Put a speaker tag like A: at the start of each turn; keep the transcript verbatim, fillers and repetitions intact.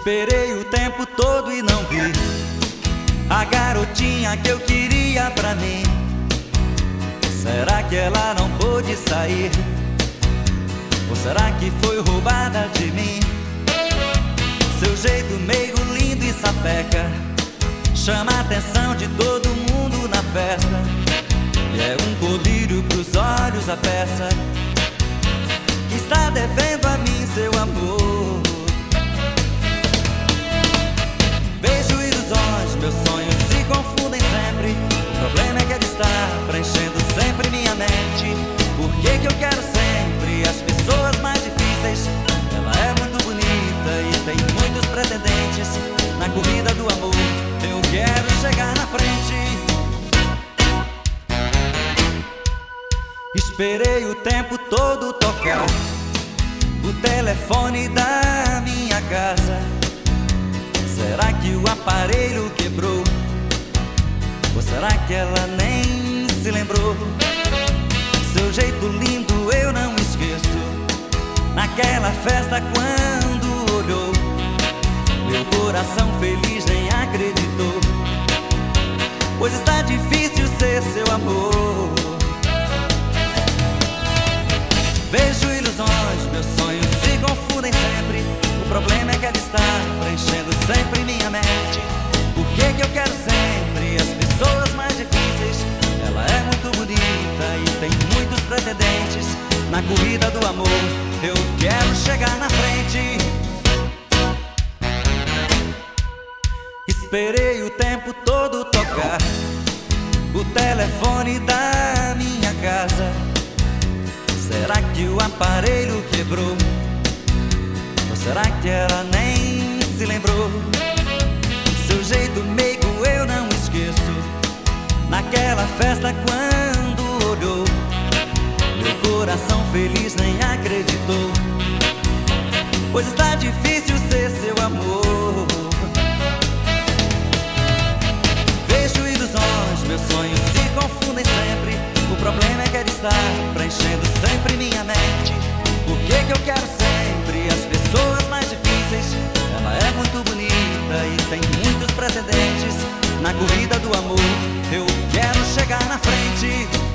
A: Esperei o tempo todo e não vi a garotinha que eu queria pra mim. Será que ela não pôde sair? Ou será que foi roubada de mim? Seu jeito meio lindo e sapeca chama a atenção de todo mundo na festa, e é um colírio pros olhos a peça que está devendo a mim seu amor. Vejo ilusões, meus sonhos se confundem sempre. O problema é que ela está preenchendo sempre minha mente. Por que que eu quero sempre as pessoas mais difíceis? Ela é muito bonita e tem muitos pretendentes. Na corrida do amor eu quero chegar na frente. Esperei o tempo todo tocar o telefone da minha casa. Será que o aparelho quebrou? Ou será que ela nem se lembrou? Seu jeito lindo eu não esqueço. Naquela festa quando olhou, meu coração feliz nem acreditou. Pois está difícil ser seu amor. Vejo ilusões, meus sonhos se confundem sempre. O problema é que ela está preenchendo sempre minha mente. Por que que eu quero sempre as pessoas mais difíceis? Ela é muito bonita e tem muitos pretendentes. Na corrida do amor eu quero chegar na frente. Esperei o tempo todo tocar o telefone da minha casa. Será que o aparelho quebrou? Ou será que ela nem se lembrou? Seu jeito meigo eu não esqueço. Naquela festa quando olhou, meu coração feliz nem acreditou. Pois está difícil ser seu amor. Vejo ilusões, meus sonhos se confundem sempre. O problema é que ela está preenchendo sempre minha mente. Por que que eu quero sempre as pessoas mais difíceis? Ela é muito bonita e tem muitos pretendentes. Na corrida do amor eu quero chegar na frente.